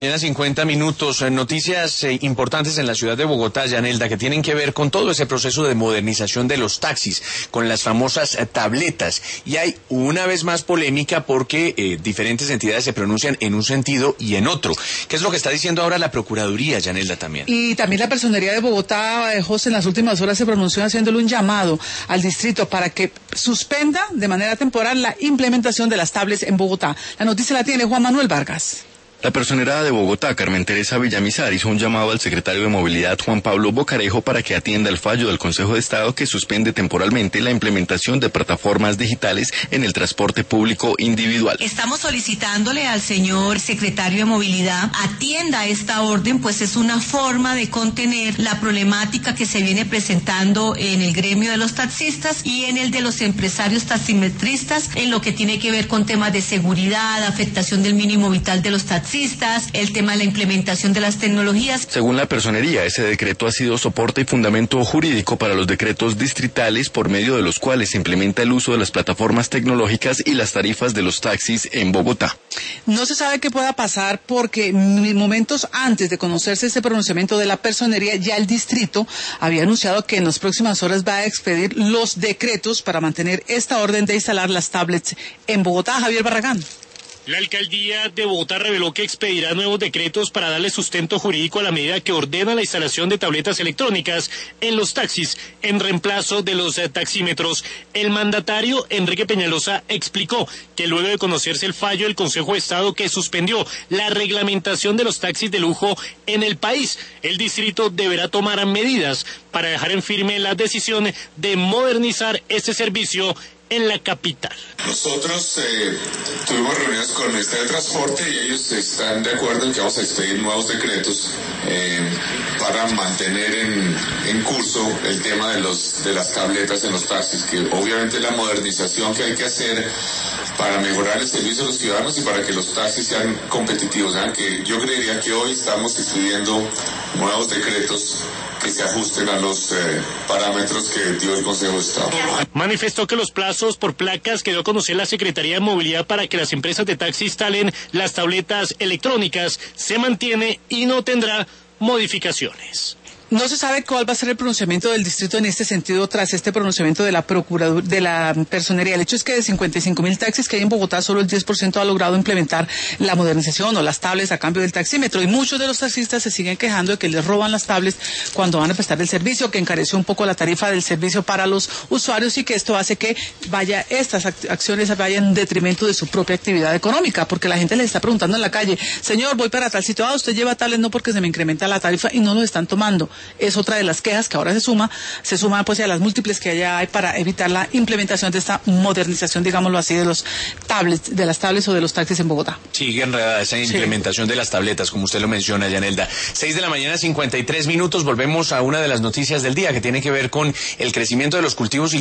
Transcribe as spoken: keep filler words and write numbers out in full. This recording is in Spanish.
Mañana cincuenta minutos, noticias eh, importantes en la ciudad de Bogotá, Yanelda, que tienen que ver con todo ese proceso de modernización de los taxis, con las famosas eh, tabletas. Y hay una vez más polémica porque eh, diferentes entidades se pronuncian en un sentido y en otro. ¿Qué es lo que está diciendo ahora la Procuraduría, Yanelda, también? Y también la Personería de Bogotá, eh, José, en las últimas horas se pronunció haciéndole un llamado al distrito para que suspenda de manera temporal la implementación de las tablets en Bogotá. La noticia la tiene Juan Manuel Vargas. La Personería de Bogotá, Carmen Teresa Villamizar, hizo un llamado al secretario de Movilidad, Juan Pablo Bocarejo, para que atienda el fallo del Consejo de Estado que suspende temporalmente la implementación de plataformas digitales en el transporte público individual. Estamos solicitándole al señor secretario de Movilidad atienda esta orden, pues es una forma de contener la problemática que se viene presentando en el gremio de los taxistas y en el de los empresarios taximetristas, en lo que tiene que ver con temas de seguridad, afectación del mínimo vital de los taxistas, el tema de la implementación de las tecnologías. Según la Personería, ese decreto ha sido soporte y fundamento jurídico para los decretos distritales por medio de los cuales se implementa el uso de las plataformas tecnológicas y las tarifas de los taxis en Bogotá. No se sabe qué pueda pasar porque momentos antes de conocerse ese pronunciamiento de la Personería, ya el distrito había anunciado que en las próximas horas va a expedir los decretos para mantener esta orden de instalar las tablets en Bogotá. Javier Barragán. La alcaldía de Bogotá reveló que expedirá nuevos decretos para darle sustento jurídico a la medida que ordena la instalación de tabletas electrónicas en los taxis en reemplazo de los eh, taxímetros. El mandatario Enrique Peñalosa explicó que luego de conocerse el fallo del Consejo de Estado que suspendió la reglamentación de los taxis de lujo en el país, el distrito deberá tomar medidas para dejar en firme la decisión de modernizar este servicio en la capital. Nosotros eh, tuvimos reuniones con el Ministerio de Transporte y ellos están de acuerdo en que vamos a expedir nuevos decretos eh, para mantener en, en curso el tema de los de las tabletas en los taxis, que obviamente la modernización que hay que hacer para mejorar el servicio a los ciudadanos y para que los taxis sean competitivos. ¿Saben? Que yo creería que hoy estamos expidiendo nuevos decretos que se ajusten a los eh, parámetros que dio el Consejo de Estado. Manifestó que los plazos por placas que dio a conocer la Secretaría de Movilidad para que las empresas de taxi instalen las tabletas electrónicas se mantiene y no tendrá modificaciones. No se sabe cuál va a ser el pronunciamiento del distrito en este sentido tras este pronunciamiento de la Procuraduría, de la Personería. El hecho es que de cincuenta y cinco mil taxis que hay en Bogotá, solo el diez por ciento ha logrado implementar la modernización o las tablets a cambio del taxímetro. Y muchos de los taxistas se siguen quejando de que les roban las tablets cuando van a prestar el servicio, que encareció un poco la tarifa del servicio para los usuarios y que esto hace que vaya estas acciones vayan en detrimento de su propia actividad económica, porque la gente les está preguntando en la calle, señor, voy para tal sitio, ah, usted lleva tablets, no, porque se me incrementa la tarifa y no lo están tomando. Es otra de las quejas que ahora se suma, se suma pues a las múltiples que ya hay para evitar la implementación de esta modernización, digámoslo así, de los tablets, de las tablets o de los taxis en Bogotá. Sigue enredada esa implementación sí. de las tabletas, como usted lo menciona, Yanelda. Seis de la mañana, cincuenta y tres minutos, volvemos a una de las noticias del día que tiene que ver con el crecimiento de los cultivos